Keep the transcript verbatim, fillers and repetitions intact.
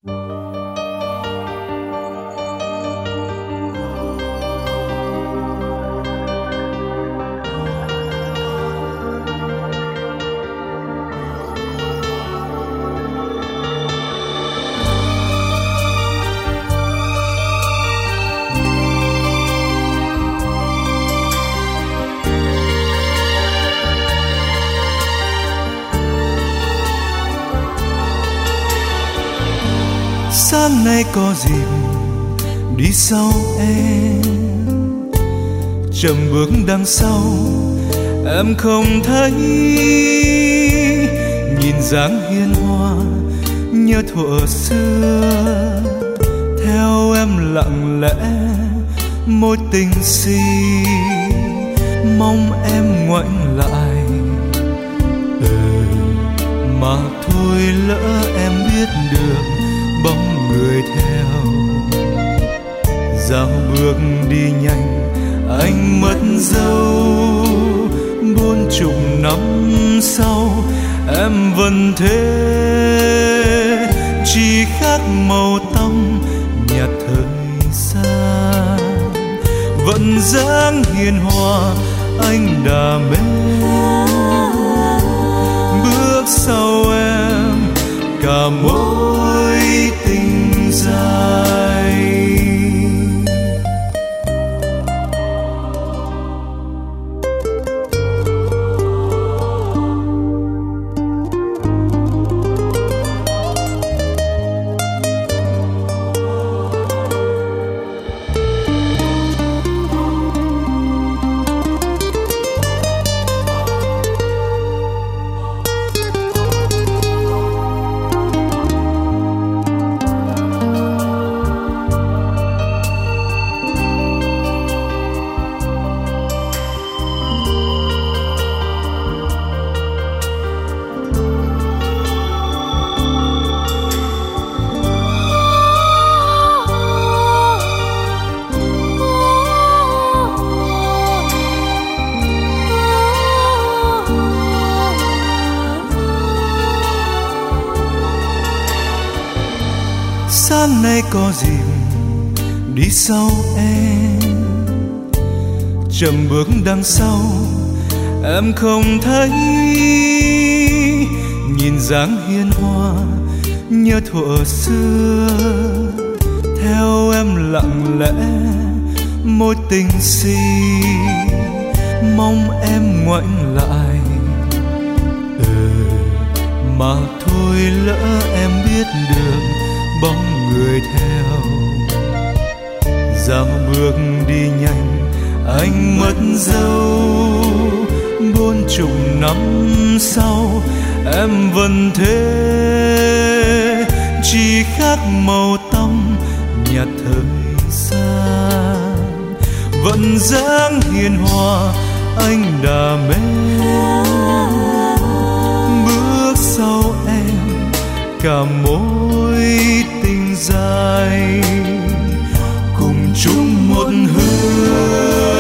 Sáng nay có dịp đi sau em, chậm bước đằng sau em không thấy, nhìn dáng hiền hòa nhớ thuở xưa, theo em lặng lẽ mối tình si, mong em ngoảnh lại. Ừ, mà thôi lỡ em biết được bóng người theo, dạo bước đi nhanh anh mất dấu, bốn chục năm sau em vẫn thế, chỉ khác màu tóc nhạt thời gian, vẫn dáng hiền hòa anh đã mến. Bước sau em cả mối tình dài. Sáng nay có dịp đi sau em, chậm bước đằng sau em không thấy, nhìn dáng hiền hòa nhớ thuở xưa, theo em lặng lẽ mối tình si, mong em ngoảnh lại. Ừ, mà thôi lỡ em biết được bóng người theo, dạo bước đi nhanh anh mất dấu, bốn chục năm sau em vẫn thế, chỉ khác màu tóc nhạt thời gian, vẫn dáng hiền hòa anh đã mến. Bước sau em cả mối tình dài, cùng chung một hướng.